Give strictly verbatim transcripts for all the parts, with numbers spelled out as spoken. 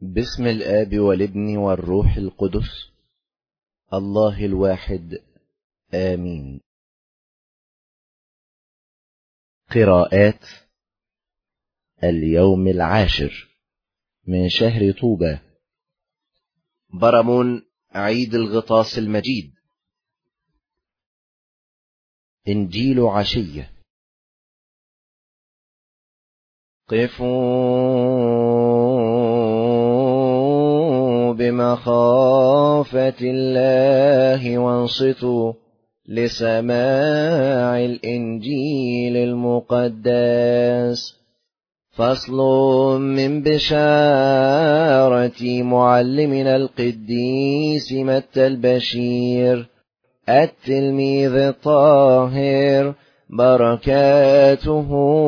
باسم الآب والابن والروح القدس الله الواحد آمين. قراءات اليوم العاشر من شهر طوبى. برمون عيد الغطاس المجيد. إنجيل عشية. قفوا بمخافة الله وانصتوا لسماع الإنجيل المقدس. فصل من بشارة معلمنا القديس متى البشير التلميذ الطاهر، بركاته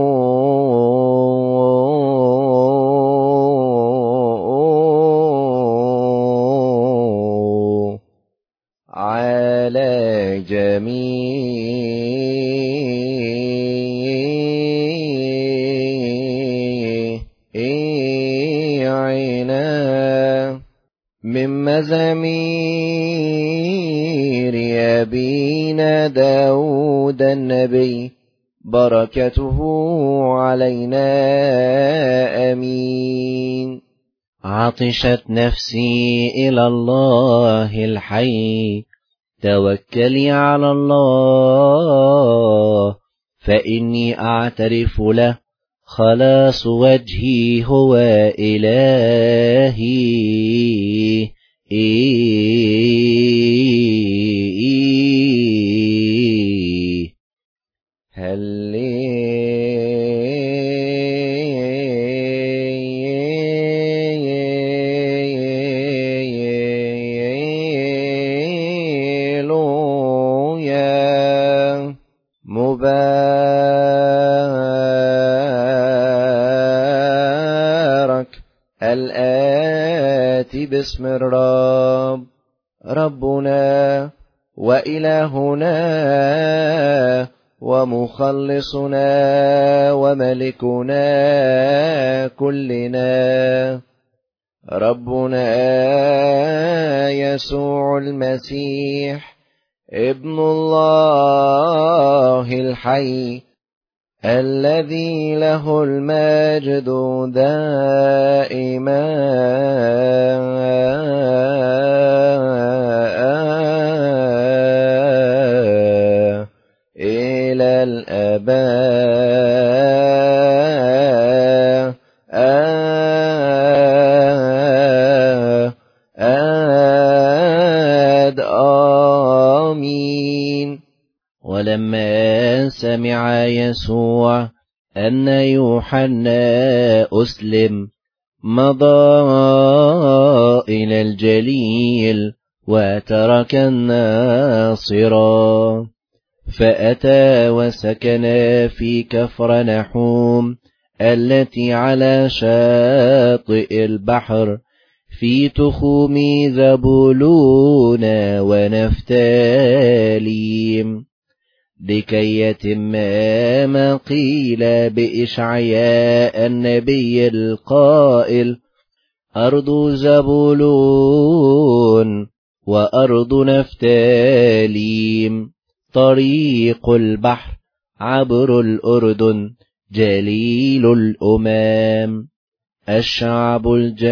على جميعنا. من مزامير أبينا داود النبي، بركته علينا آمين. عطشت نفسي إلى الله الحي، توكلي على الله، فإني أعترف له خلاص وجهي هو إلهي. هللويا. مبارك الآتي باسم الرب، ربنا وإلهنا ومخلصنا وملكنا كلنا، ربنا يسوع المسيح ابن الله الحي، الذي له المجد دائما إلى الآباء. آمين. ولما سمع يسوع أن يوحنا أسلم، مضى إلى الجليل وترك الناصرة، فأتى وسكن في كفرنحوم التي على شاطئ البحر، في تخوم زبولون ونفتاليم، لكي يتم ما قيل بإشعياء النبي القائل: أرض زبولون وأرض نفتاليم، طريق البحر، عبر الأردن، جليل الأمام. الشعب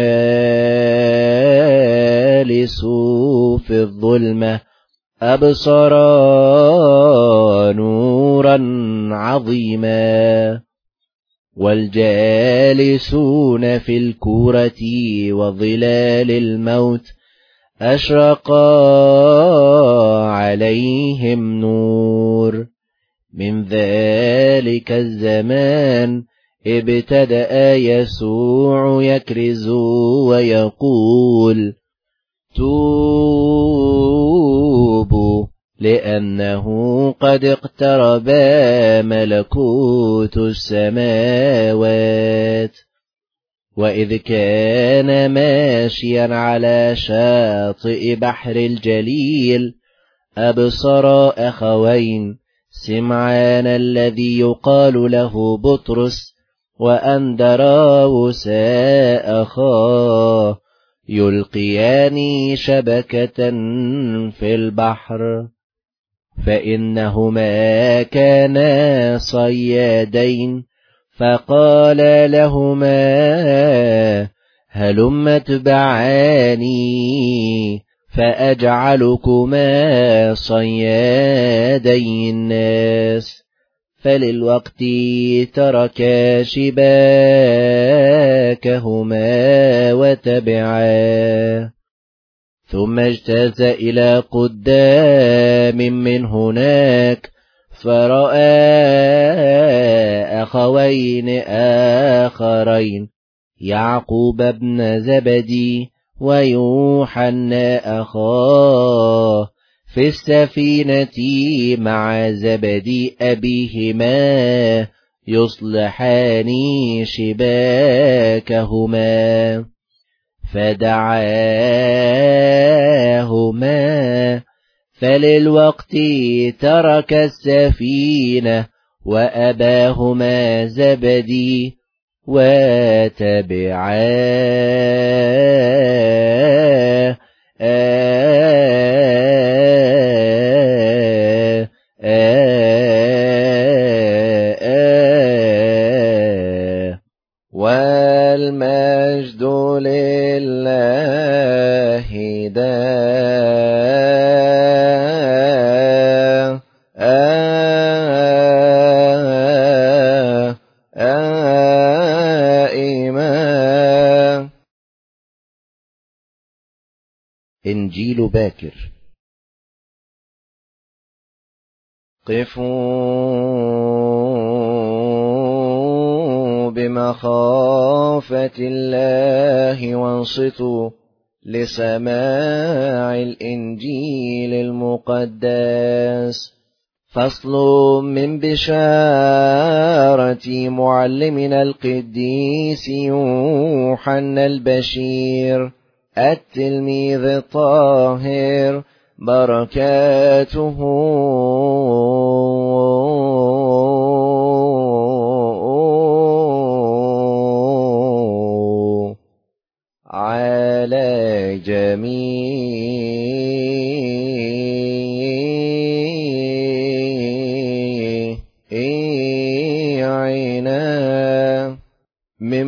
الجالس في الظلمة أبصر نورا عظيما، والجالسون في الكورة وظلال الموت أشرق عليهم نور. من ذلك الزمان ابتدأ يسوع يكرز ويقول: توبوا، لأنه قد اقترب ملكوت السماوات. وإذ كان ماشيا على شاطئ بحر الجليل، أبصر أخوين، سمعان الذي يقال له بطرس وأندراوس أخاه يلقيان شبكة في البحر، فإنهما كانا صيادين، فقال لهما هلم اتبعاني فأجعلكما صيادي الناس. فللوقت تركا شباكهما وتبعا. ثم اجتاز إلى قدام من هناك، فرأى أخوين آخرين، يعقوب بن زبدي ويوحنا أخاه، في السفينة مع زبدي أبيهما يصلحان شباكهما. فدعاهما، فللوقت ترك السفينة وأباهما زبدي وتبعاه. والمجد لله دائما. إنجيل باكر. قفوا بمخافة الله وانصتوا لسماع الإنجيل المقدس. فصل من بشارة معلمنا القديس يوحنا البشير التلميذ الطاهر، بركاته على جميعنا. من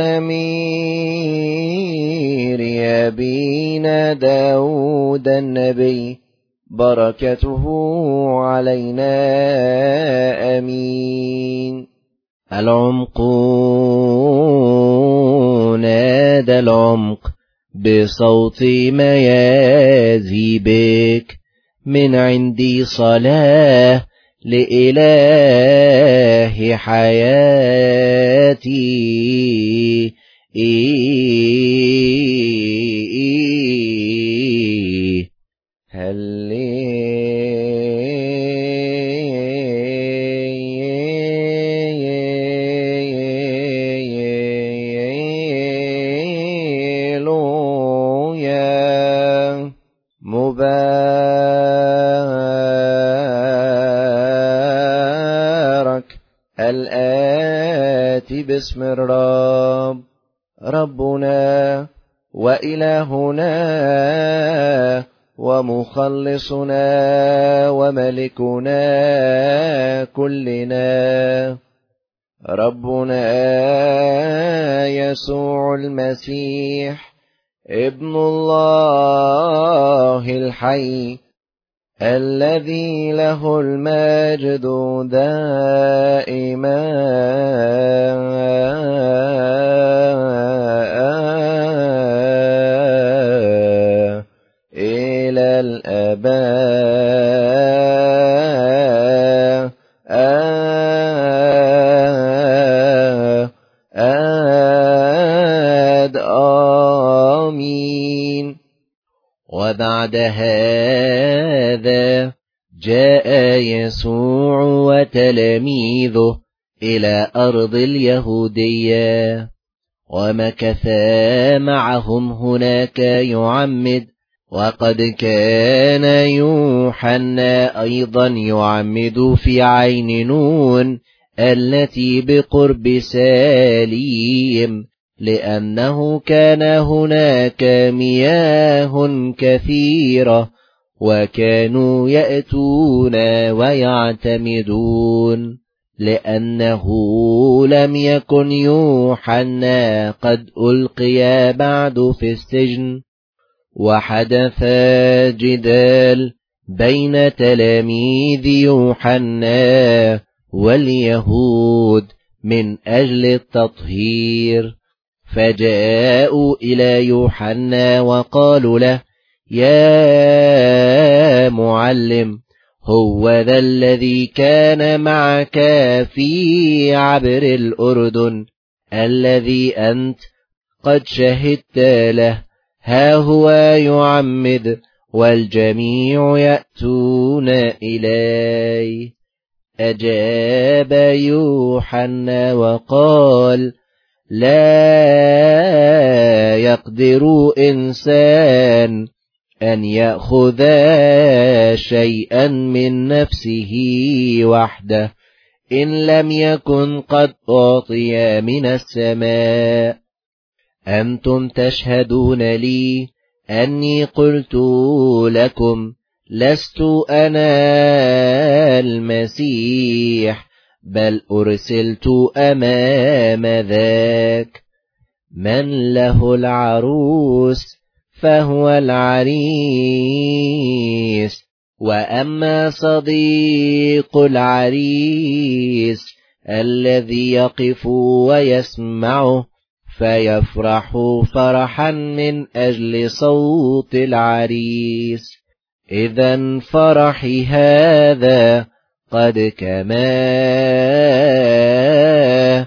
مزامير أبينا داود النبي، بركته علينا آمين. العمق نادى العمق بصوت ميازيبك، من عندي صلاة لإله حياتي. هللويا. مبارك الآتي باسم الرب، ربنا وإلهنا ومخلصنا وملكنا كلنا، ربنا يسوع المسيح ابن الله الحي، الذي له المجد دائما إلى الآباء. آمين. وبعد هذا جاء يسوع وتلاميذه إلى أرض اليهودية، ومكثا معهم هناك يعمد. وقد كان يوحنا أيضا يعمد في عين نون التي بقرب ساليم، لأنه كان هناك مياه كثيرة، وكانوا يأتون ويعتمدون، لأنه لم يكن يوحنا قد ألقي بعد في السجن. وحدث جدال بين تلاميذ يوحنا واليهود من أجل التطهير، فجاءوا إلى يوحنا وقالوا له: يا معلم، هو ذا الذي كان معك في عبر الأردن، الذي أنت قد شهدت له، ها هو يعمد والجميع يأتون إليه. أجاب يوحنا وقال: لا يقدر إنسان أن يأخذ شيئا من نفسه وحده إن لم يكن قد أعطي من السماء. أنتم تشهدون لي أني قلت لكم: لست أنا المسيح، بل أرسلت أمام ذاك. من له العروس فهو العريس، وأما صديق العريس الذي يقف ويسمعه فيفرح فرحا من أجل صوت العريس، إذن فرحي هذا قد كمل.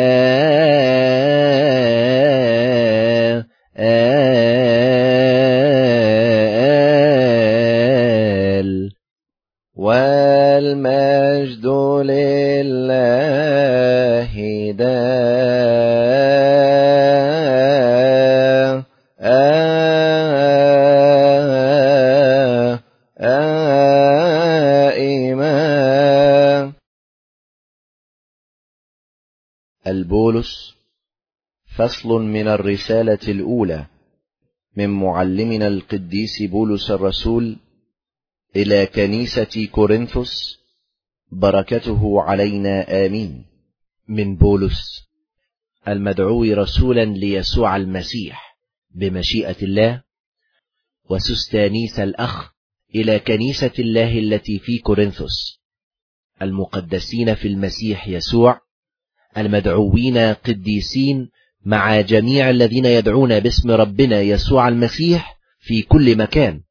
والمجد لله دائما. البولس، فصل من الرسالة الأولى من معلمنا القديس بولس الرسول إلى كنيسة كورنثوس، بركته علينا آمين. من بولس المدعو رسولا ليسوع المسيح بمشيئة الله، وسستانيس الأخ إلى كنيسة الله التي في كورنثوس، المقدسين في المسيح يسوع، المدعوين قديسين مع جميع الذين يدعون باسم ربنا يسوع المسيح في كل مكان.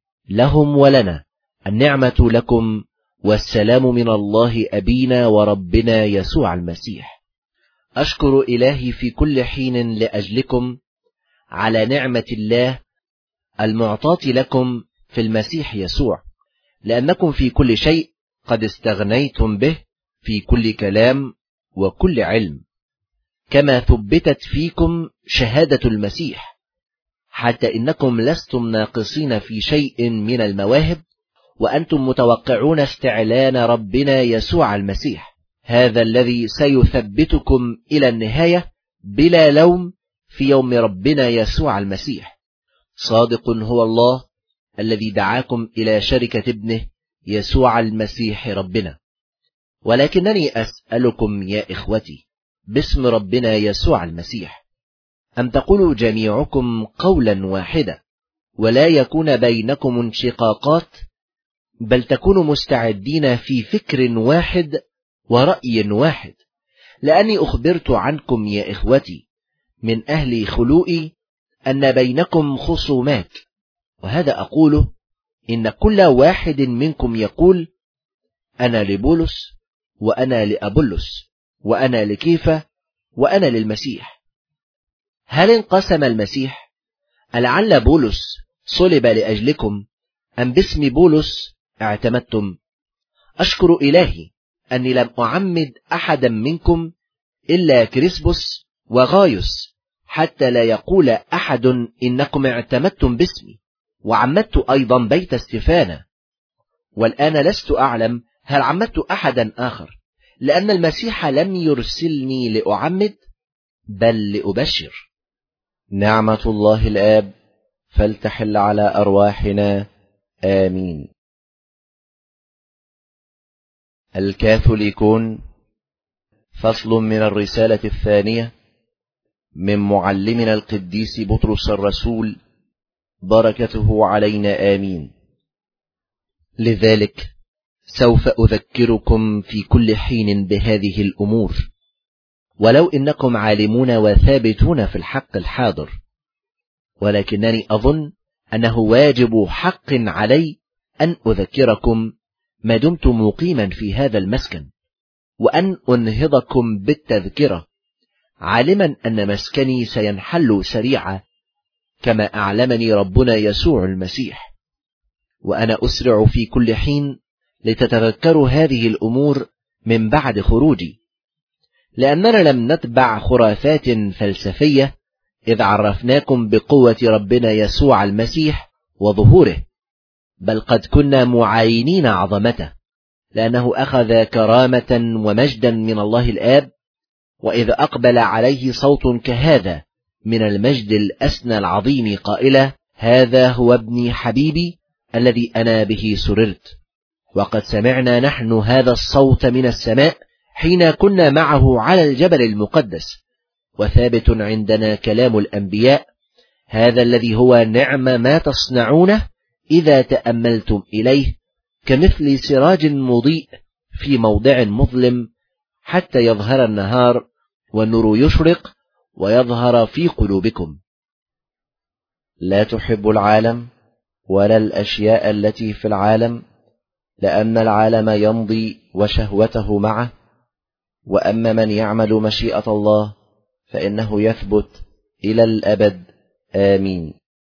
لهم ولنا النعمة لكم والسلام من الله أبينا وربنا يسوع المسيح. أشكر إلهي في كل حين لأجلكم على نعمة الله المعطاة لكم في المسيح يسوع، لأنكم في كل شيء قد استغنيتم به في كل كلام وكل علم، كما ثبتت فيكم شهادة المسيح، حتى إنكم لستم ناقصين في شيء من المواهب، وأنتم متوقعون استعلان ربنا يسوع المسيح، هذا الذي سيثبتكم إلى النهاية بلا لوم في يوم ربنا يسوع المسيح. صادق هو الله الذي دعاكم إلى شركة ابنه يسوع المسيح ربنا. ولكنني أسألكم يا إخوتي باسم ربنا يسوع المسيح أن تقولوا جميعكم قولا واحدا، ولا يكون بينكم انشقاقات، بل تكونوا مستعدين في فكر واحد ورأي واحد، لأني أخبرت عنكم يا إخوتي من أهل خلوئي أن بينكم خصومات. وهذا أقوله إن كل واحد منكم يقول: أنا لبولس، وأنا لأبولس، وأنا لكيفا، وأنا للمسيح. هل انقسم المسيح؟ ألعل بولس صلب لأجلكم، أم باسم بولس اعتمدتم؟ أشكر إلهي أني لم أعمد أحدا منكم إلا كريسبوس وغايوس، حتى لا يقول أحد إنكم اعتمدتم باسمي، وعمدت أيضا بيت استفانة. والآن لست أعلم هل عمدت أحدا آخر، لأن المسيح لم يرسلني لأعمد بل لأبشر. نعمة الله الآب فلتحل على أرواحنا آمين. الكاثوليكون، فصل من الرسالة الثانية من معلمنا القديس بطرس الرسول، بركته علينا آمين. لذلك سوف أذكركم في كل حين بهذه الأمور، ولو إنكم عالمون وثابتون في الحق الحاضر، ولكنني أظن أنه واجب حق علي أن أذكركم ما دمت مقيما في هذا المسكن، وأن أنهضكم بالتذكرة، عالما أن مسكني سينحل سريعا كما أعلمني ربنا يسوع المسيح. وأنا أسرع في كل حين لتتذكروا هذه الأمور من بعد خروجي، لأننا لم نتبع خرافات فلسفية إذ عرفناكم بقوة ربنا يسوع المسيح وظهوره، بل قد كنا معاينين عظمته، لأنه أخذ كرامة ومجدا من الله الآب، وإذ أقبل عليه صوت كهذا من المجد الأسنى العظيم قائلا: هذا هو ابني حبيبي الذي أنا به سررت. وقد سمعنا نحن هذا الصوت من السماء حين كنا معه على الجبل المقدس، وثابت عندنا كلام الأنبياء، هذا الذي هو نعم ما تصنعونه إذا تأملتم إليه، كمثل سراج مضيء في موضع مظلم، حتى يظهر النهار والنور يشرق ويظهر في قلوبكم. لا تحب العالم ولا الأشياء التي في العالم، لأن العالم يمضي وشهوته معه، وأما من يعمل مشيئة الله فإنه يثبت إلى الأبد آمين.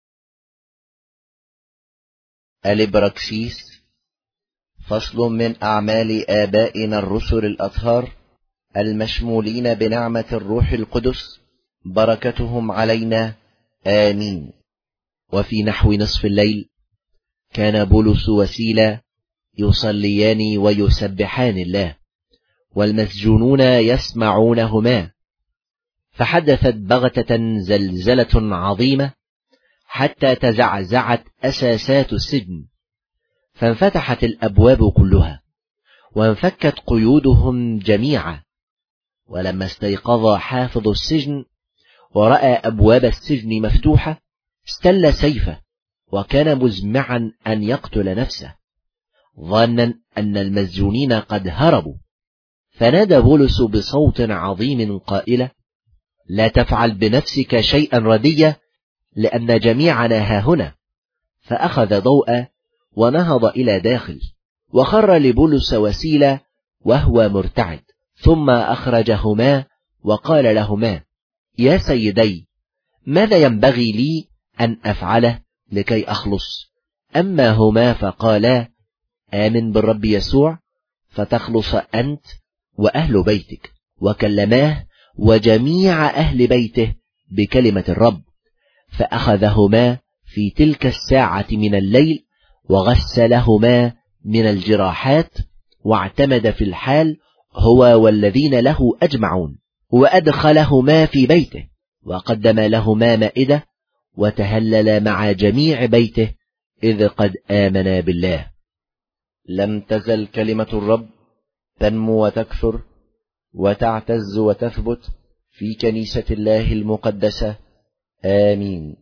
الإبراكسيس، فصل من أعمال آبائنا الرسل الأطهار المشمولين بنعمة الروح القدس، بركتهم علينا آمين. وفي نحو نصف الليل كان بولس وسيلة يصليان ويسبحان الله، والمسجونون يسمعونهما، فحدثت بغتة زلزلة عظيمة حتى تزعزعت أساسات السجن، فانفتحت الأبواب كلها وانفكت قيودهم جميعا. ولما استيقظ حافظ السجن ورأى أبواب السجن مفتوحة، استل سيفه وكان مزمعا أن يقتل نفسه، ظنا أن المسجونين قد هربوا. فنادى بولس بصوت عظيم قائلا: لا تفعل بنفسك شيئا رديا، لأن جميعنا هاهنا. فأخذ ضوء ونهض إلى داخل، وخر لبولس وسيلة وهو مرتعد، ثم أخرجهما وقال لهما: يا سيدي، ماذا ينبغي لي أن أفعله لكي أخلص؟ أما هما فقالا: آمن بالرب يسوع فتخلص أنت وأهل بيتك. وكلماه وجميع أهل بيته بكلمة الرب، فأخذهما في تلك الساعة من الليل وغسلهما من الجراحات، واعتمد في الحال هو والذين له أجمعون، وأدخلهما في بيته، وقدم لهما مائدة، وتهلل مع جميع بيته إذ قد آمنا بالله. لم تزل كلمة الرب تنمو وتكثر وتعتز وتثبت في كنيسة الله المقدسة آمين.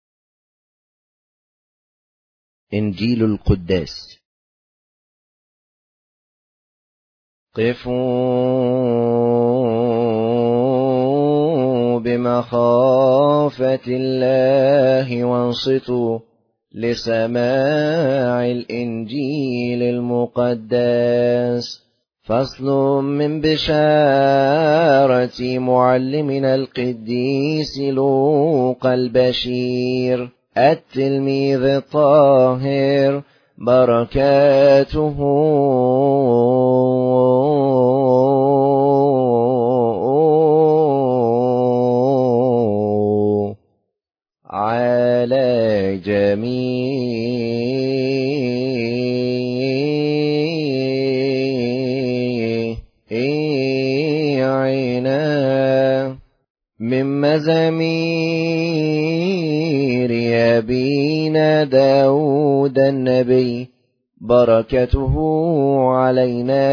إنجيل القداس. قفوا بمخافة الله وانصتوا لسماع الإنجيل المقدس. فصل من بشارة معلمنا القديس لوقا البشير التلميذ الطاهر، بركاته على جميع من مزامير أبينا داود النبي، بركته علينا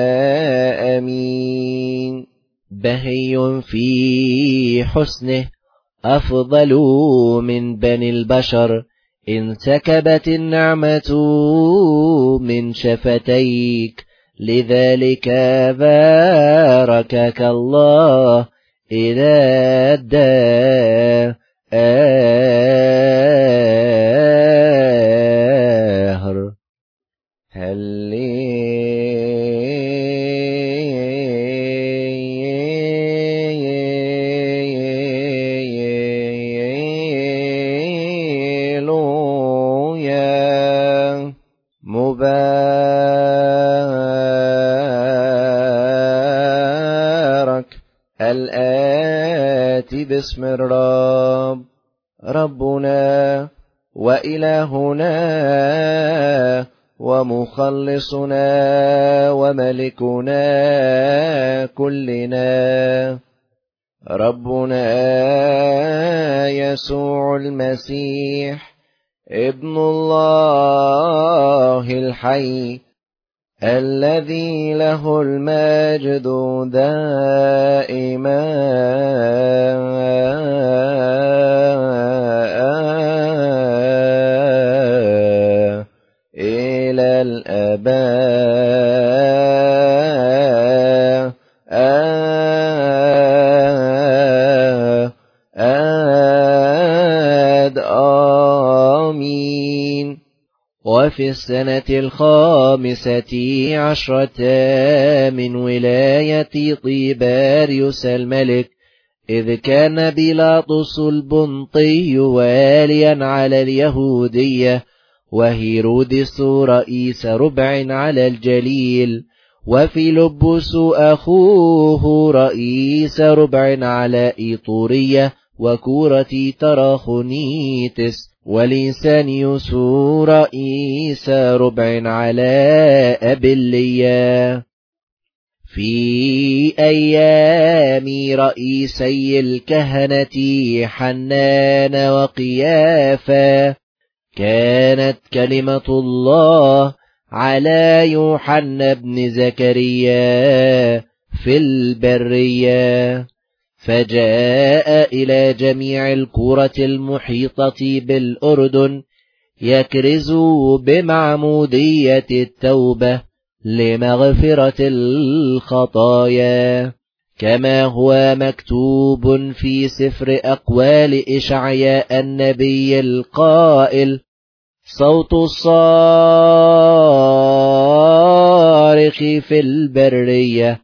آمين. بهي في حسنه أفضل من بني البشر، انسكبت النعمة من شفتيك، لذلك باركك الله إلى الدهر. هللويا. مبارك الآتي باسم الرب، ربنا وإلهنا ومخلصنا وملكنا كلنا، ربنا يسوع المسيح ابن الله الحي، الذي له المجد دائما إلى الآباء آمين. وفي السنة الخامسة عشرة من ولاية طيباريوس الملك، إذ كان بيلاطس البنطي واليا على اليهودية، وهيرودس رئيس ربع على الجليل، وفيلبس أخوه رئيس ربع على إيطورية وكورة تراخونيتس، ولسانيوس رئيس ربع على أبلية. في أيام رئيسي الكهنة حنان وقيافا، كانت كلمة الله على يوحنا بن زكريا في البرية، فجاء إلى جميع القرى المحيطة بالأردن يكرز بمعمودية التوبة لمغفرة الخطايا، كما هو مكتوب في سفر أقوال إشعياء النبي القائل: صوت الصارخ في البرية،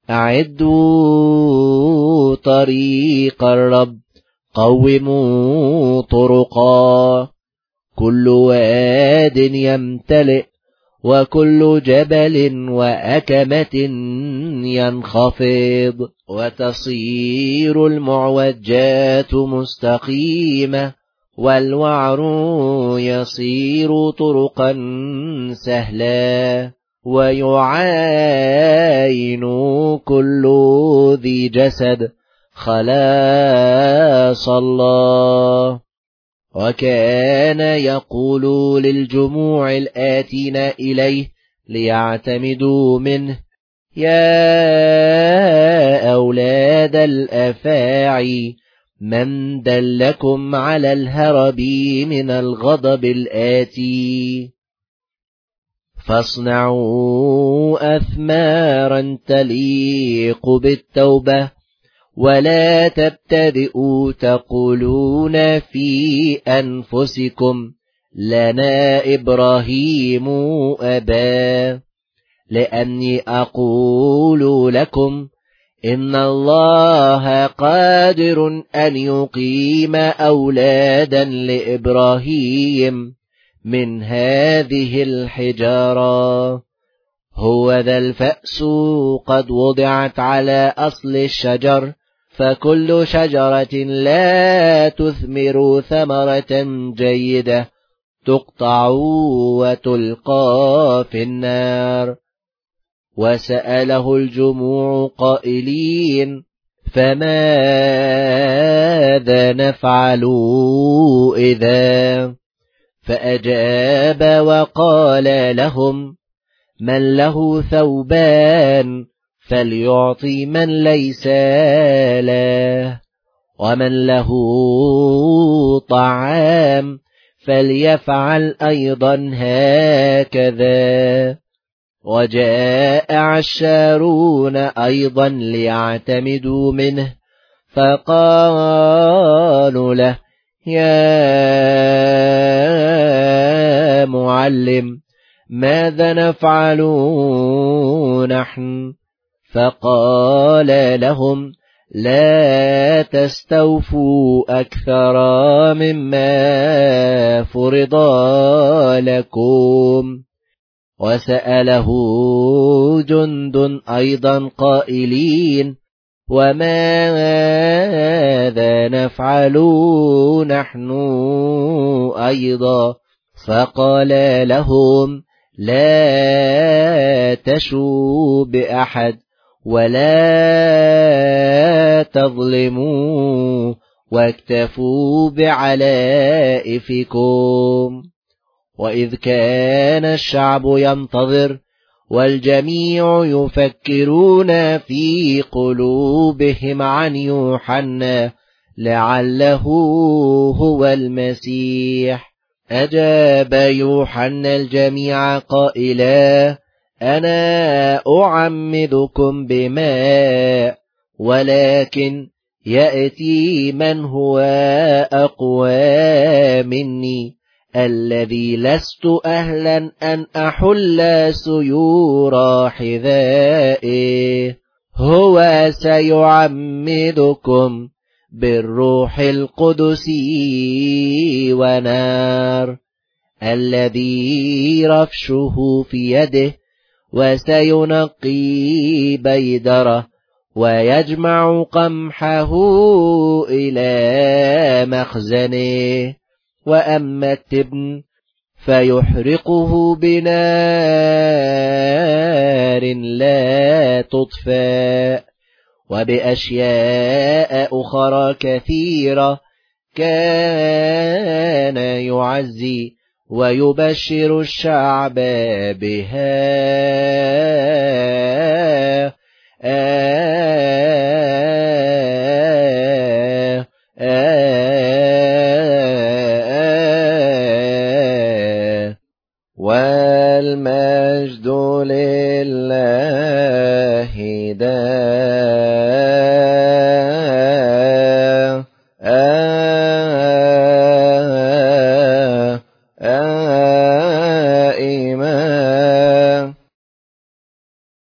أعدوا طريق الرب، قوموا طرقا. كل واد يمتلئ وكل جبل وأكمة ينخفض، وتصير المعوجات مستقيمة، والوعر يصير طرقا سهلا، ويعاين كل ذي جسد خلاص الله. وكان يقول للجموع الآتين إليه ليعتمدوا منه: يا أولاد الأفاعي، من دلكم على الهرب من الغضب الآتي؟ فاصنعوا أثمارا تليق بالتوبة، ولا تبتدئوا تقولون في أنفسكم: لنا إبراهيم أبا. لأني أقول لكم إن الله قادر أن يقيم أولادا لإبراهيم من هذه الحجارة. هو ذا الفأس قد وضعت على أصل الشجر، فكل شجرة لا تثمر ثمرة جيدة تقطع وتلقى في النار. وسأله الجموع قائلين: فماذا نفعل إذا؟ فأجاب وقال لهم: من له ثوبان فليعطي من ليس له، ومن له طعام فليفعل أيضا هكذا. وجاء عشارون أيضا ليعتمدوا منه، فقالوا له: يا معلم، ماذا نفعل نحن؟ فقال لهم: لا تستوفوا أكثر مما فرض لكم. وسأله جند أيضا قائلين: وماذا نفعل نحن أيضا؟ فقال لهم: لا تشوا بأحد ولا تظلموا، واكتفوا بعلائفكم. وإذ كان الشعب ينتظر والجميع يفكرون في قلوبهم عن يوحنا لعله هو المسيح، أجاب يوحنا الجميع قائلا: أنا أعمدكم بماء، ولكن يأتي من هو أقوى مني، الذي لست أهلا أن أحل سيور حذائه. هو سيعمدكم بالروح القدس ونار، الذي رفشه في يده، وسينقي بيدره ويجمع قمحه إلى مخزنه. وأما التبن فيحرقه بنار لا تطفأ. وبأشياء أخرى كثيرة كان يعزي ويبشر الشعب بها.